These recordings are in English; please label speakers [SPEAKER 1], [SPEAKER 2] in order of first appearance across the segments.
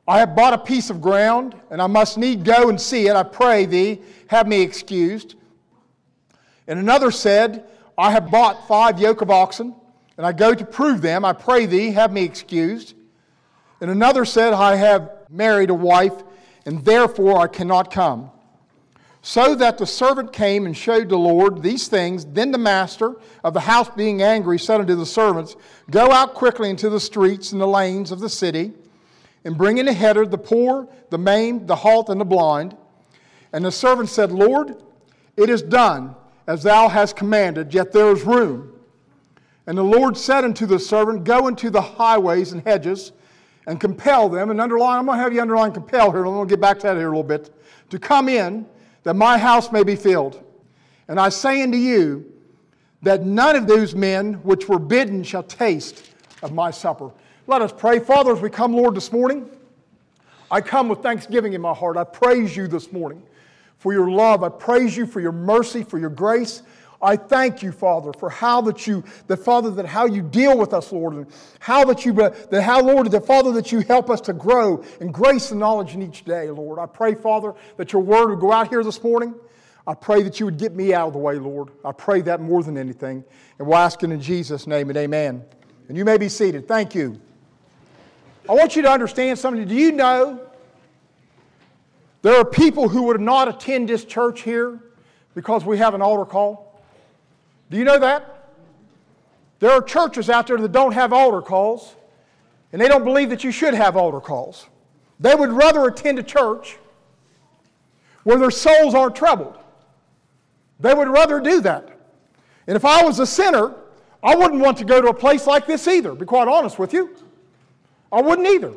[SPEAKER 1] I have bought a piece of ground, and I must need go and see it. I pray thee, have me excused. And another said, I have bought 5 yoke of oxen, and I go to prove them. I pray thee, have me excused. And another said, I have married a wife, and therefore I cannot come. So that the servant came and showed the Lord these things. Then the master of the house, being angry, said unto the servants, Go out quickly into the streets and the lanes of the city, and bring in hither the poor, the maimed, the halt, and the blind. And the servant said, Lord, it is done as thou hast commanded, yet there is room. And the Lord said unto the servant, Go into the highways and hedges, and compel them, and underline, I'm going to have you underline compel here, I'm going to get back to that here a little bit, to come in, that my house may be filled. And I say unto you, that none of those men which were bidden shall taste of my supper. Let us pray. Father, as we come, Lord, this morning, I come with thanksgiving in my heart. I praise you this morning for your love. I praise you for your mercy, for your grace. I thank you, Father, for how you deal with us, Lord, and Father, that you help us to grow in grace and knowledge in each day, Lord. I pray, Father, that your word would go out here this morning. I pray that you would get me out of the way, Lord. I pray that more than anything. And we'll ask it in Jesus' name and amen. And you may be seated. Thank you. I want you to understand something. Do you know there are people who would not attend this church here because we have an altar call? Do you know that? There are churches out there that don't have altar calls, and they don't believe that you should have altar calls. They would rather attend a church where their souls aren't troubled. They would rather do that. And if I was a sinner, I wouldn't want to go to a place like this either, to be quite honest with you. I wouldn't either.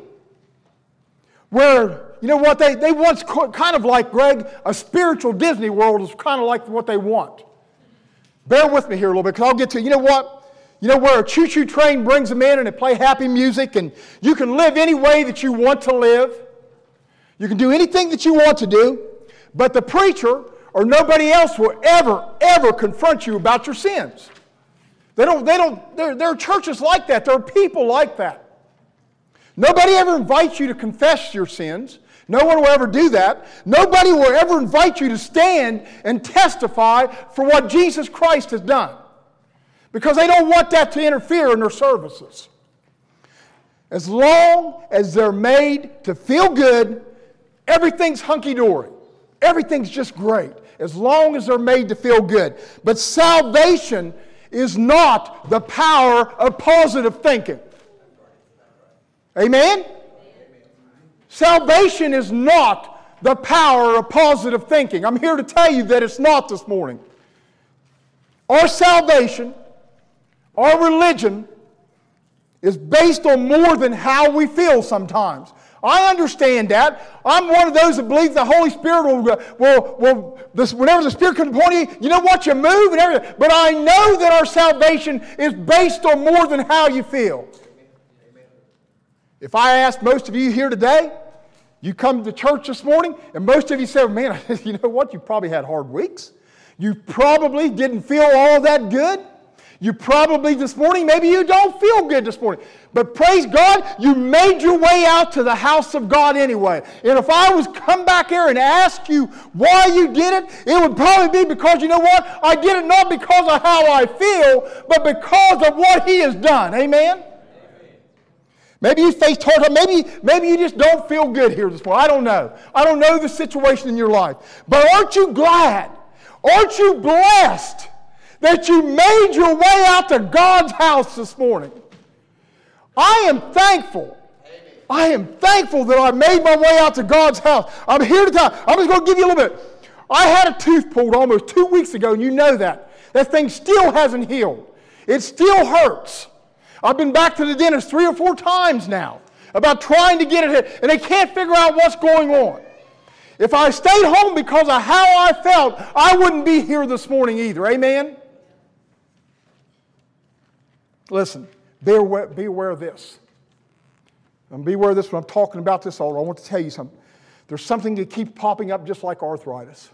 [SPEAKER 1] Where, you know what, they want kind of like, Greg, a spiritual Disney World is kind of like what they want. Bear with me here a little bit, because I'll get to, you know what? You know where a choo-choo train brings them in and they play happy music, and you can live any way that you want to live. You can do anything that you want to do, but the preacher or nobody else will ever confront you about your sins. There are churches like that. There are people like that. Nobody ever invites you to confess your sins. No one will ever do that. Nobody will ever invite you to stand and testify for what Jesus Christ has done, because they don't want that to interfere in their services. As long as they're made to feel good, everything's hunky-dory. Everything's just great, as long as they're made to feel good. But salvation is not the power of positive thinking. Amen? Salvation is not the power of positive thinking. I'm here to tell you that it's not this morning. Our salvation, our religion, is based on more than how we feel sometimes. I understand that. I'm one of those that believe the Holy Spirit will whenever the Spirit comes upon you, you know what, you move and everything. But I know that our salvation is based on more than how you feel. If I ask most of you here today, you come to church this morning, and most of you say, man, you know what, you probably had hard weeks. You probably didn't feel all that good. You probably this morning, maybe you don't feel good this morning. But praise God, you made your way out to the house of God anyway. And if I was come back here and ask you why you did it, it would probably be because, you know what, I did it not because of how I feel, but because of what He has done. Amen? Maybe you faced hard times. Maybe you just don't feel good here this morning. I don't know. I don't know the situation in your life. But aren't you glad? Aren't you blessed that you made your way out to God's house this morning? I am thankful. I am thankful that I made my way out to God's house. I'm here to tell you. I'm just going to give you a little bit. I had a tooth pulled almost 2 weeks ago, and you know that. That thing still hasn't healed. It still hurts. I've been back to the dentist 3 or 4 times now about trying to get it, and they can't figure out what's going on. If I stayed home because of how I felt, I wouldn't be here this morning either. Amen? Listen, be aware of this. And be aware of this when I'm talking about this altar. I want to tell you something. There's something that keeps popping up just like arthritis.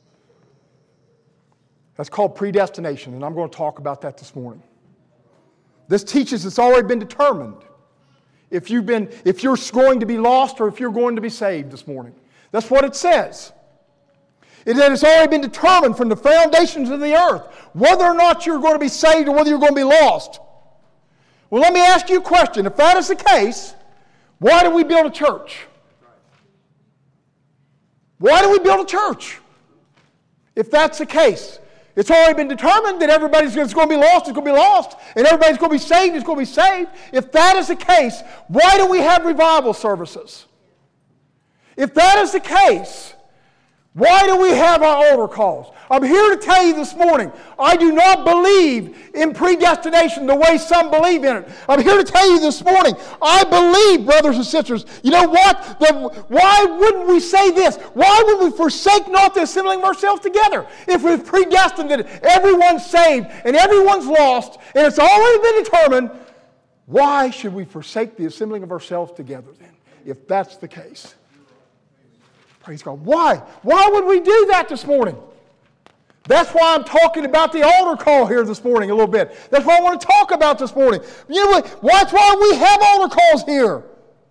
[SPEAKER 1] That's called predestination, and I'm going to talk about that this morning. This teaches it's already been determined. if you're going to be lost or if you're going to be saved this morning. That's what it says. It has already been determined from the foundations of the earth whether or not you're going to be saved or whether you're going to be lost. Well, let me ask you a question. If that is the case, why do we build a church? Why do we build a church? If that's the case, it's already been determined that everybody's going to be lost, is going to be lost, and everybody's going to be saved, is going to be saved. If that is the case, why do we have revival services? If that is the case, why do we have our altar calls? I'm here to tell you this morning, I do not believe in predestination the way some believe in it. I'm here to tell you this morning, I believe, brothers and sisters, you know what? Why wouldn't we say this? Why would we forsake not the assembling of ourselves together? If we're predestined that everyone's saved and everyone's lost and it's already been determined, why should we forsake the assembling of ourselves together then, if that's the case? Praise God. Why? Why would we do that this morning? That's why I'm talking about the altar call here this morning a little bit. That's what I want to talk about this morning. You know what? That's why we have altar calls here.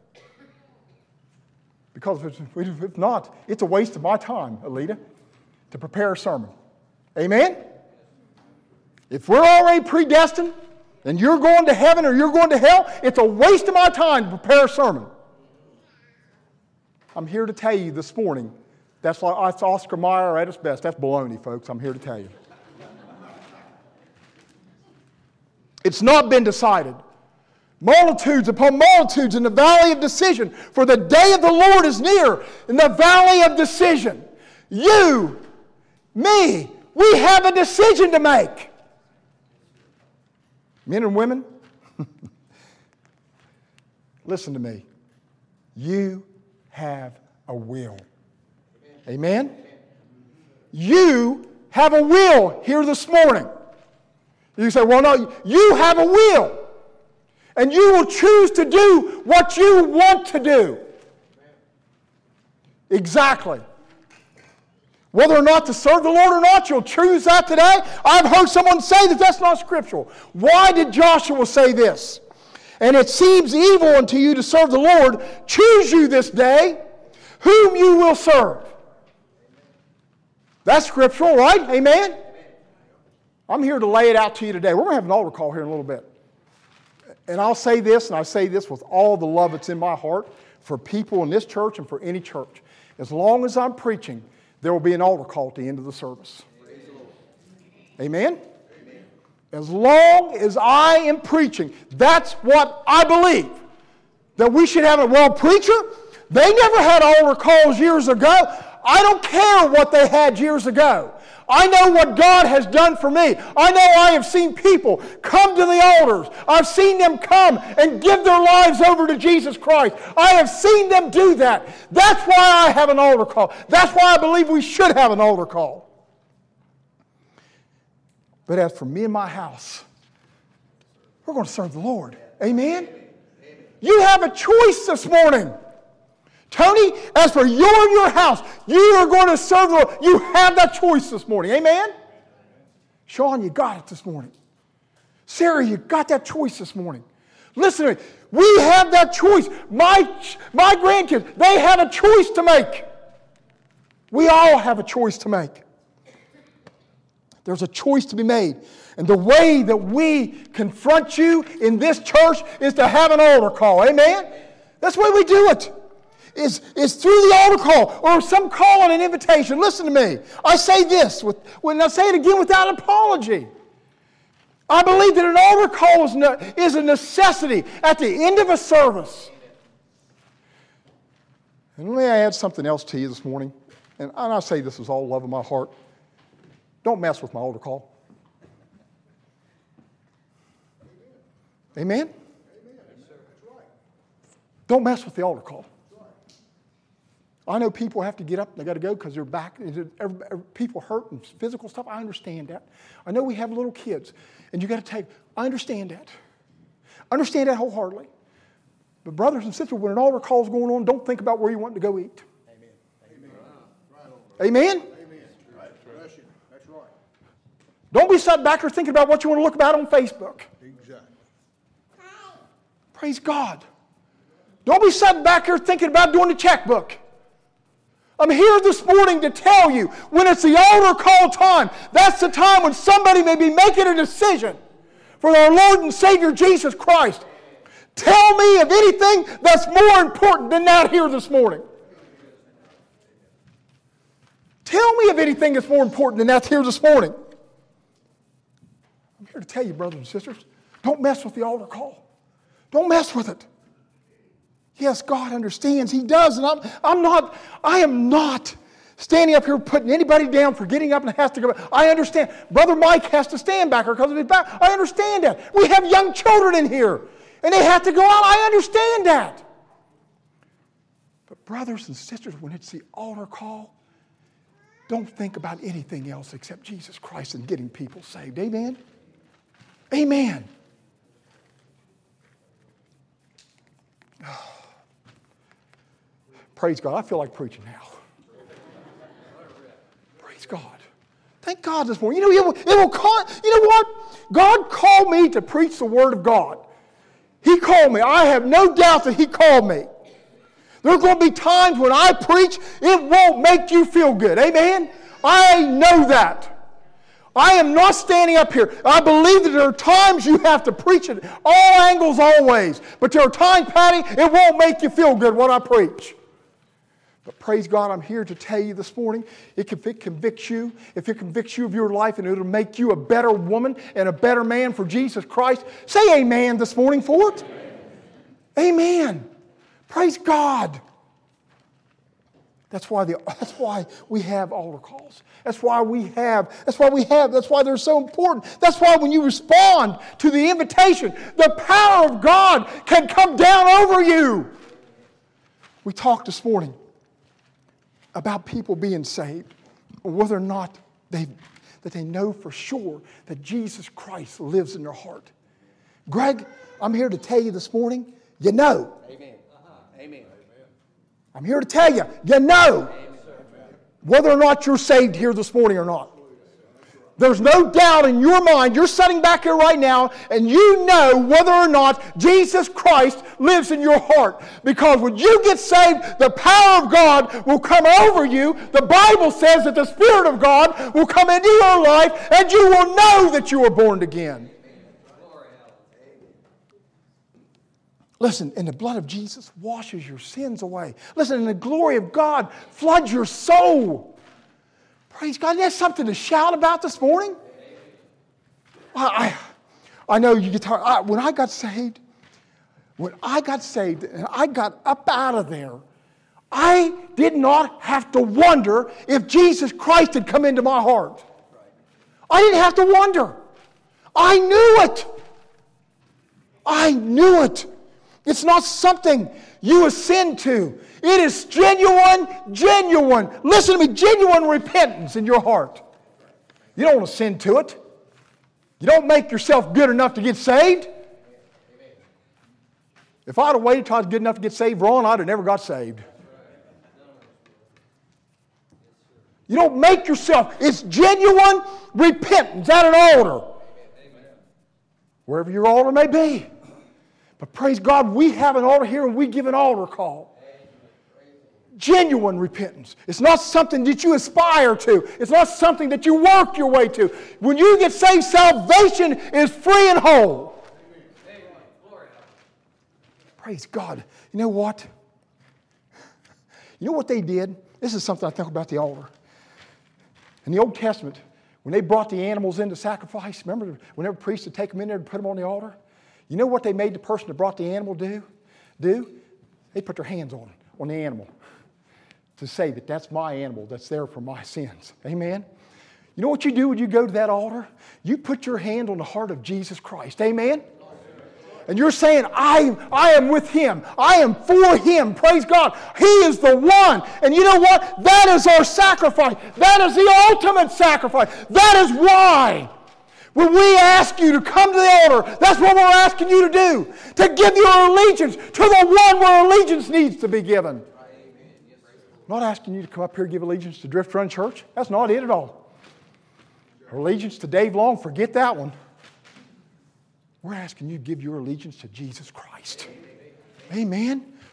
[SPEAKER 1] Because if not, it's a waste of my time, Alita, to prepare a sermon. Amen? If we're already predestined and you're going to heaven or you're going to hell, it's a waste of my time to prepare a sermon. I'm here to tell you this morning, that's Oscar Mayer at his best. That's baloney, folks. I'm here to tell you. It's not been decided. Multitudes upon multitudes in the valley of decision, for the day of the Lord is near, in the valley of decision. You, me, we have a decision to make. Men and women, listen to me. You have a will. Amen? You have a will here this morning. You say, well, no, you have a will. And you will choose to do what you want to do. Exactly. Whether or not to serve the Lord or not, you'll choose that today. I've heard someone say that that's not scriptural. Why did Joshua say this? And it seems evil unto you to serve the Lord. Choose you this day whom you will serve. That's scriptural, right? Amen? I'm here to lay it out to you today. We're going to have an altar call here in a little bit. And I'll say this, and I say this with all the love that's in my heart for people in this church and for any church. As long as I'm preaching, there will be an altar call at the end of the service. Amen? As long as I am preaching, that's what I believe. That we should have a, well, preacher, they never had altar calls years ago. I don't care what they had years ago. I know what God has done for me. I know I have seen people come to the altars. I've seen them come and give their lives over to Jesus Christ. I have seen them do that. That's why I have an altar call. That's why I believe we should have an altar call. But as for me and my house, we're going to serve the Lord. Amen? You have a choice this morning. Tony, as for you and your house, you are going to serve the Lord. You have that choice this morning. Amen? Sean, you got it this morning. Sarah, you got that choice this morning. Listen to me. We have that choice. My grandkids, they have a choice to make. We all have a choice to make. There's a choice to be made. And the way that we confront you in this church is to have an altar call. Amen? That's the way we do it. Is through the altar call or some call and an invitation. Listen to me. I say this, when I say it again without apology. I believe that an altar call is a necessity at the end of a service. And let me add something else to you this morning. And I say this with all love of my heart. Don't mess with my altar call. Amen? Don't mess with the altar call. I know people have to get up, they got to go because they're back. People hurt and physical stuff. I understand that. I know we have little kids, and you got to take. I understand that. I understand that wholeheartedly. But brothers and sisters, when an altar call is going on, don't think about where you want to go eat. Amen. Amen. Amen. That's right. Don't be sat back there thinking about what you want to look about on Facebook. Exactly. Praise God. Don't be sitting back here thinking about doing the checkbook. I'm here this morning to tell you, when it's the altar call time, that's the time when somebody may be making a decision for our Lord and Savior Jesus Christ. Tell me of anything that's more important than that here this morning. Tell me of anything that's more important than that's here this morning. I'm here to tell you, brothers and sisters, don't mess with the altar call. Don't mess with it. Yes, God understands. He does. And I am not standing up here putting anybody down for getting up and has to go back. I understand. Brother Mike has to stand back because of his back. I understand that. We have young children in here, and they have to go out. I understand that. But brothers and sisters, when it's the altar call, don't think about anything else except Jesus Christ and getting people saved. Amen? Amen. Praise God. I feel like preaching now. Praise God. Thank God this morning. You know what? God called me to preach the Word of God. He called me. I have no doubt that He called me. There are going to be times when I preach, it won't make you feel good. Amen? I know that. I am not standing up here. I believe that there are times you have to preach it, all angles, always. But there are times, Patty, it won't make you feel good when I preach. But praise God, I'm here to tell you this morning, if it convicts you of your life and it'll make you a better woman and a better man for Jesus Christ, say amen this morning for it. Amen. Praise God. That's why we have altar calls. That's why they're so important. That's why when you respond to the invitation, the power of God can come down over you. We talked this morning about people being saved, whether or not they know for sure that Jesus Christ lives in their heart. Greg, I'm here to tell you this morning, you know.
[SPEAKER 2] Amen. Amen.
[SPEAKER 1] I'm here to tell you, you know whether or not you're saved here this morning or not. There's no doubt in your mind. You're sitting back here right now and you know whether or not Jesus Christ lives in your heart. Because when you get saved, the power of God will come over you. The Bible says that the Spirit of God will come into your life and you will know that you were born again. Listen, and the blood of Jesus washes your sins away. Listen, and the glory of God floods your soul. Praise God. That's something to shout about this morning. I know you get tired. When I got saved and I got up out of there, I did not have to wonder if Jesus Christ had come into my heart. I didn't have to wonder. I knew it. I knew it. It's not something you ascend to. It is genuine, listen to me, genuine repentance in your heart. You don't ascend to it. You don't make yourself good enough to get saved. If I'd have waited until I was good enough to get saved, Ron, I'd have never got saved. You don't make yourself. It's genuine repentance at an altar. Wherever your altar may be. But praise God, we have an altar here and we give an altar call. Genuine repentance. It's not something that you aspire to. It's not something that you work your way to. When you get saved, salvation is free and whole. Praise God. You know what? You know what they did? This is something I think about the altar. In the Old Testament, when they brought the animals in to sacrifice, remember whenever priests would take them in there and put them on the altar? You know what they made the person that brought the animal do? They put their hands on the animal to say that that's my animal that's there for my sins. Amen? You know what you do when you go to that altar? You put your hand on the heart of Jesus Christ. Amen? And you're saying, I am with Him. I am for Him. Praise God. He is the one. And you know what? That is our sacrifice. That is the ultimate sacrifice. That is why when we ask you to come to the altar, that's what we're asking you to do. To give your allegiance to the one where allegiance needs to be given. I'm not asking you to come up here and give allegiance to Drift Run Church. That's not it at all. Allegiance to Dave Long, forget that one. We're asking you to give your allegiance to Jesus Christ. Amen.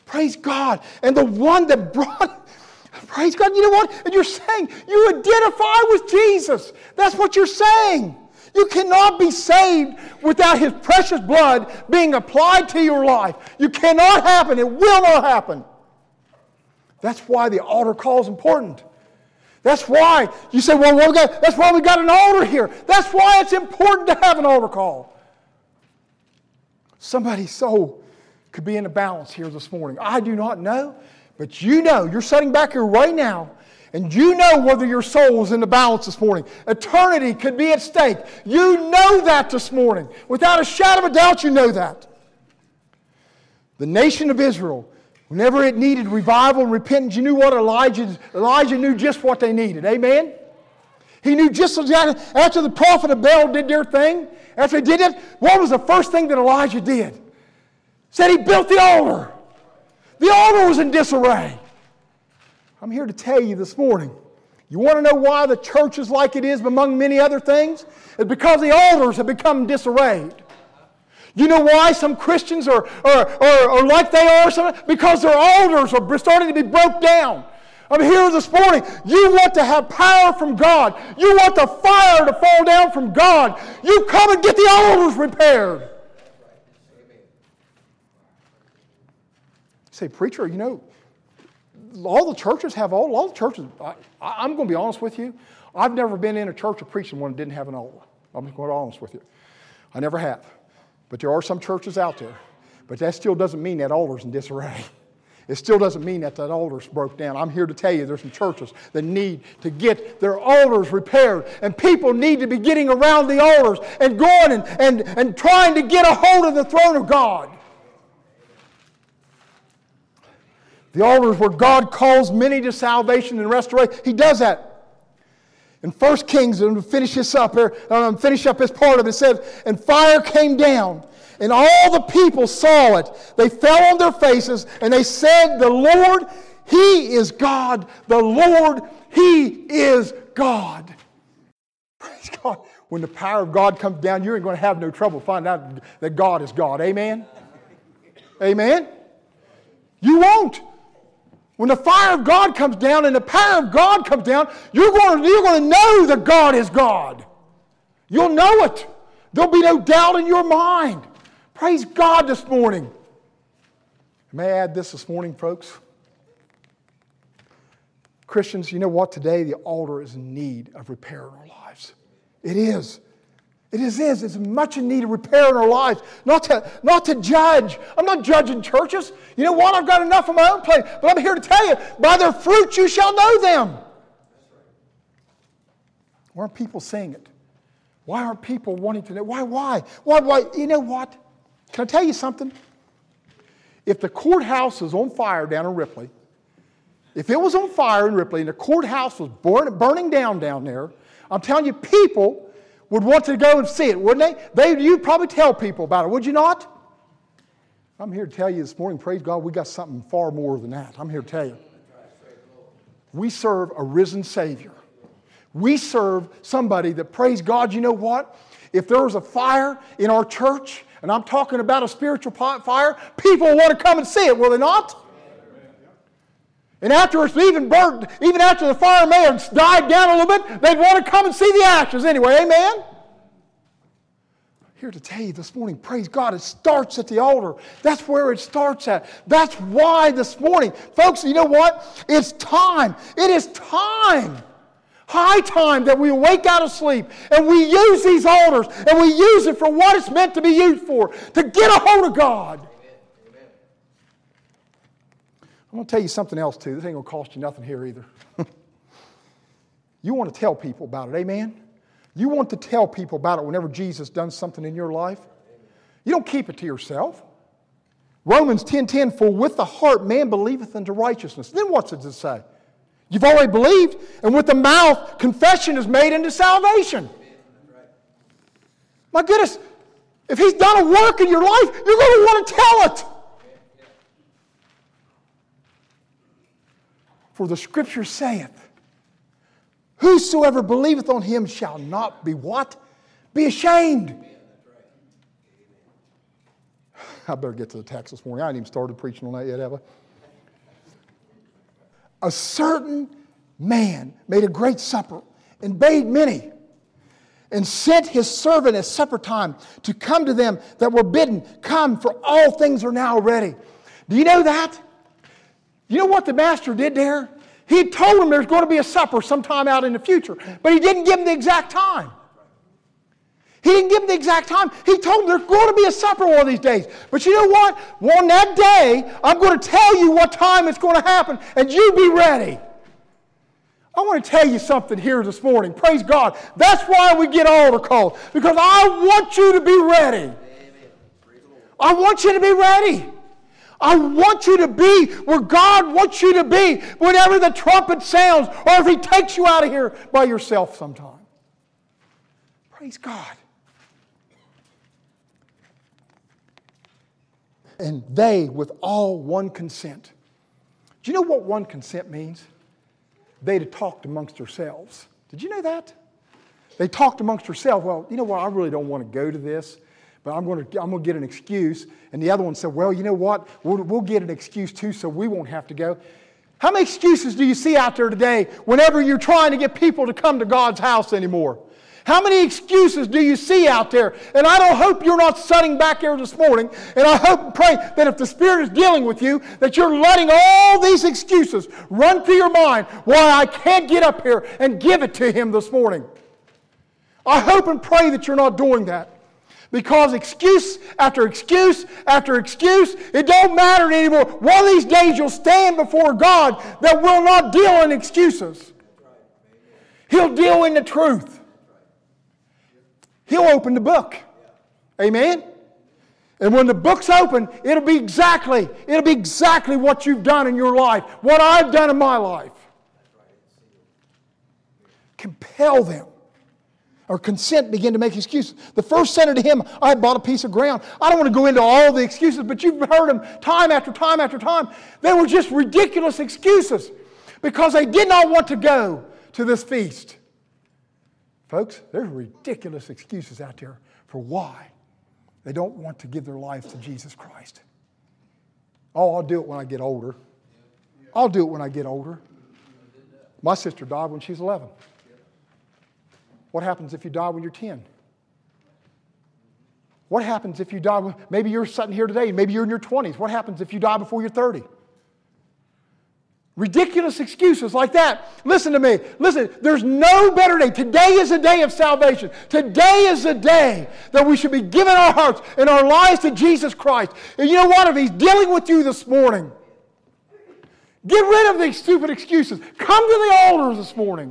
[SPEAKER 1] Praise God. And the one that brought, praise God, you know what? And you're saying you identify with Jesus. That's what you're saying. You cannot be saved without His precious blood being applied to your life. You cannot happen. It will not happen. That's why the altar call is important. That's why you say, well, that's why we got an altar here. That's why it's important to have an altar call. Somebody's soul could be in a balance here this morning. I do not know, but you know. You're sitting back here right now, and you know whether your soul is in the balance this morning. Eternity could be at stake. You know that this morning. Without a shadow of a doubt, you know that. The nation of Israel, whenever it needed revival and repentance, you knew what Elijah knew just what they needed. Amen? He knew just after the prophet of Baal did their thing, after they did it, what was the first thing that Elijah did? Said he built the altar. The altar was in disarray. I'm here to tell you this morning, you want to know why the church is like it is among many other things? It's because the altars have become disarrayed. You know why some Christians are like they are? Because their altars are starting to be broke down. I'm here this morning. You want to have power from God. You want the fire to fall down from God. You come and get the altars repaired. You say, preacher, you know, all the churches have altars. All the churches, I'm going to be honest with you. I've never been in a church or preaching one that didn't have an altar. I'm going to be honest with you. I never have. But there are some churches out there. But that still doesn't mean that altar's in disarray. It still doesn't mean that altar's broke down. I'm here to tell you there's some churches that need to get their altars repaired. And people need to be getting around the altars and going and trying to get a hold of the throne of God. The altars where God calls many to salvation and restoration. He does that. In 1 Kings, and to finish this up here, finish up this part of it, it says, and fire came down, and all the people saw it. They fell on their faces, and they said, the Lord, He is God. The Lord, He is God. Praise God. When the power of God comes down, you ain't going to have no trouble finding out that God is God. Amen? Amen? You won't. When the fire of God comes down and the power of God comes down, you're going to know that God is God. You'll know it. There'll be no doubt in your mind. Praise God this morning. May I add this morning, folks? Christians, you know what? Today the altar is in need of repair in our lives. It is. It is. It's much in need of repair in our lives. Not to judge. I'm not judging churches. You know what? I've got enough on my own plate. But I'm here to tell you, by their fruit you shall know them. Why aren't people saying it? Why aren't people wanting to know? Why? You know what? Can I tell you something? If the courthouse is on fire down in Ripley, if it was on fire in Ripley and the courthouse was burning down there, I'm telling you, people would want to go and see it, wouldn't they? You'd probably tell people about it, would you not? I'm here to tell you this morning, praise God, we got something far more than that. I'm here to tell you. We serve a risen Savior. We serve somebody that, praise God, you know what? If there was a fire in our church, and I'm talking about a spiritual fire, people want to come and see it, will they not? And after it's even burned, even after the fire may have died down a little bit, they'd want to come and see the ashes anyway. Amen? Here to tell you this morning, praise God, it starts at the altar. That's where it starts at. That's why this morning, folks, you know what? It's time. It is time. High time that we wake out of sleep and we use these altars and we use it for what it's meant to be used for, to get a hold of God. I'm going to tell you something else too. This ain't going to cost you nothing here either. You want to tell people about it, amen? You want to tell people about it whenever Jesus does something in your life. You don't keep it to yourself. Romans 10:10, for with the heart man believeth unto righteousness. Then what's it to say? You've already believed, and with the mouth confession is made unto salvation. My goodness, if He's done a work in your life, you're going to want to tell it. For the Scripture saith, whosoever believeth on Him shall not be what? Be ashamed. I better get to the text this morning. I haven't even started preaching on that yet, have I? A certain man made a great supper and bade many, and sent his servant at supper time to come to them that were bidden. Come, for all things are now ready. Do you know that? You know what the master did there? He told them there's going to be a supper sometime out in the future, but he didn't give them the exact time. He didn't give them the exact time. He told them there's going to be a supper one of these days. But you know what? On that day, I'm going to tell you what time it's going to happen, and you be ready. I want to tell you something here this morning. Praise God. That's why we get altar calls, because I want you to be ready. I want you to be ready. I want you to be where God wants you to be whenever the trumpet sounds, or if He takes you out of here by yourself sometime. Praise God. And they with all one consent. Do you know what one consent means? They'd have talked amongst themselves. Did you know that? They talked amongst themselves. Well, you know what? I really don't want to go to this, but I'm going to get an excuse. And the other one said, well, you know what? We'll get an excuse too, so we won't have to go. How many excuses do you see out there today whenever you're trying to get people to come to God's house anymore? How many excuses do you see out there? And I don't hope you're not sitting back here this morning, and I hope and pray that if the Spirit is dealing with you, that you're letting all these excuses run through your mind why I can't get up here and give it to Him this morning. I hope and pray that you're not doing that. Because excuse after excuse after excuse, it don't matter anymore. One of these days you'll stand before God that will not deal in excuses. He'll deal in the truth. He'll open the book. Amen? And when the book's open, it'll be exactly what you've done in your life, what I've done in my life. Compel them. Or consent, begin to make excuses. The first said to him, I bought a piece of ground. I don't want to go into all the excuses, but you've heard them time after time after time. They were just ridiculous excuses because they did not want to go to this feast. Folks, there's ridiculous excuses out there for why they don't want to give their lives to Jesus Christ. Oh, I'll do it when I get older. I'll do it when I get older. My sister died when she was 11. What happens if you die when you're 10? What happens if you die? Maybe you're sitting here today, maybe you're in your 20s. What happens if you die before you're 30? Ridiculous excuses like that. Listen to me. Listen, there's no better day. Today is a day of salvation. Today is a day that we should be giving our hearts and our lives to Jesus Christ. And you know what? If He's dealing with you this morning, get rid of these stupid excuses. Come to the altar this morning.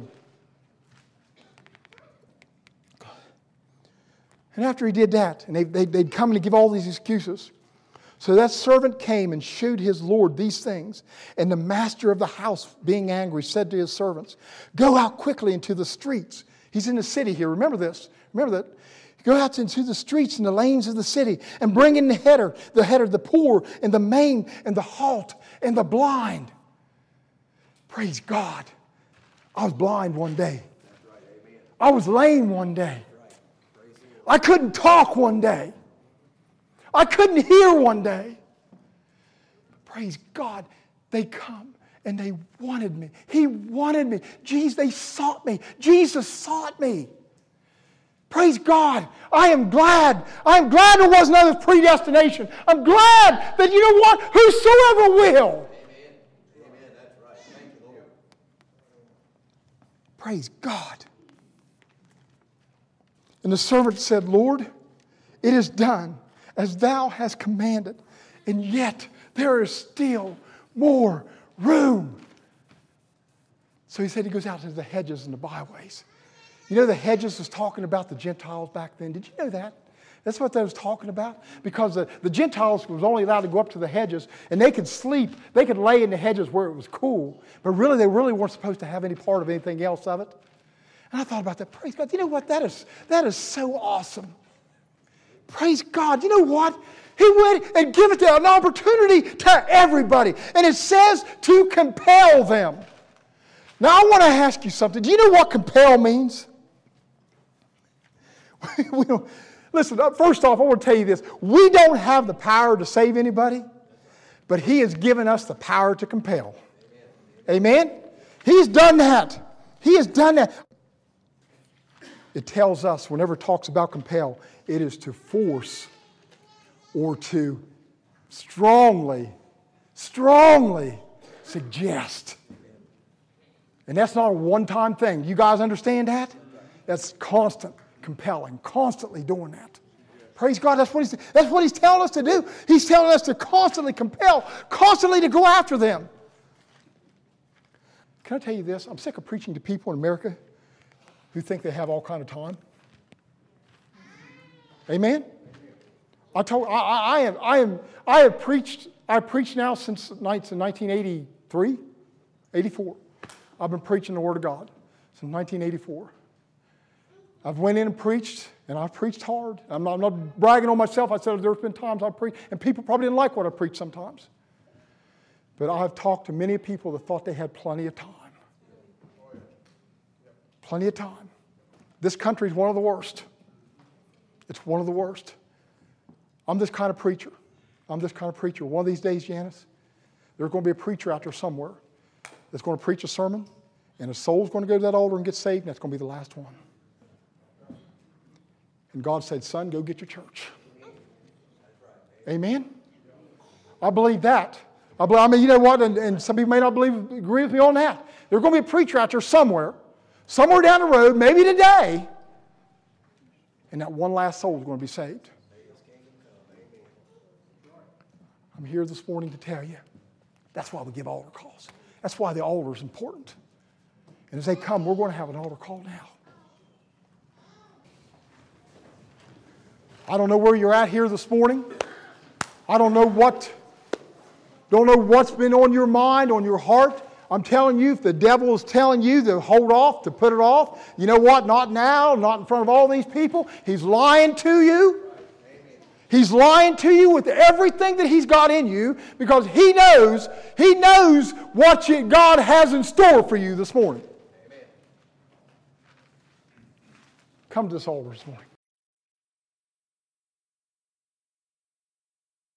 [SPEAKER 1] And after he did that, and they'd come to give all these excuses. So that servant came and shewed his lord these things. And the master of the house, being angry, said to his servants, go out quickly into the streets. He's in the city here. Remember this. Remember that. Go out into the streets and the lanes of the city and bring in the header, the poor, and the maimed, and the halt, and the blind. Praise God. I was blind one day. I was lame one day. I couldn't talk one day. I couldn't hear one day. Praise God, they come and they wanted me. He wanted me. Jesus, they sought me. Jesus sought me. Praise God. I am glad. I am glad there was no predestination. I'm glad that, you know what? Whosoever will.
[SPEAKER 2] Amen. That's right. Thank you, Lord.
[SPEAKER 1] Praise God. And the servant said, Lord, it is done as thou hast commanded, and yet there is still more room. So he said he goes out into the hedges and the byways. You know, the hedges was talking about the Gentiles back then. Did you know that? That's what that was talking about. Because the Gentiles was only allowed to go up to the hedges, and they could sleep. They could lay in the hedges where it was cool. But really, they really weren't supposed to have any part of anything else of it. And I thought about that. Praise God. You know what? That is so awesome. Praise God. You know what? He went and gave it an opportunity to everybody. And it says to compel them. Now, I want to ask you something. Do you know what compel means? Listen, Listen, first off, I want to tell you this. We don't have the power to save anybody, but He has given us the power to compel. Amen? He's done that. He has done that. It tells us, whenever it talks about compel, it is to force or to strongly suggest. And that's not a one-time thing. You guys understand that? That's constant compelling, constantly doing that. Praise God, that's what He's telling us to do. He's telling us to constantly compel, constantly to go after them. Can I tell you this? I'm sick of preaching to people in America who think they have all kind of time. Amen? I've preached now since 1983, 84. I've been preaching the Word of God since 1984. I've went in and preached, and I've preached hard. I'm not bragging on myself. I said there's been times I've preached, and people probably didn't like what I preached sometimes. But I've talked to many people that thought they had plenty of time. Plenty of time. This country is one of the worst. It's one of the worst. I'm this kind of preacher. One of these days, Janice, there's going to be a preacher out there somewhere that's going to preach a sermon, and a soul's going to go to that altar and get saved, and that's going to be the last one. And God said, son, go get your church. Amen? I believe that. I mean, you know what? And some people may not agree with me on that. There's going to be a preacher out there somewhere down the road, maybe today, and that one last soul is going to be saved. I'm here this morning to tell you, that's why we give altar calls. That's why the altar is important. And as they come, we're going to have an altar call now. I don't know where you're at here this morning. I don't know what's been on your mind, on your heart. I'm telling you, if the devil is telling you to hold off, to put it off, you know what? Not now, not in front of all these people. He's lying to you. He's lying to you with everything that he's got in you because he knows what God has in store for you this morning. Come to this altar this morning.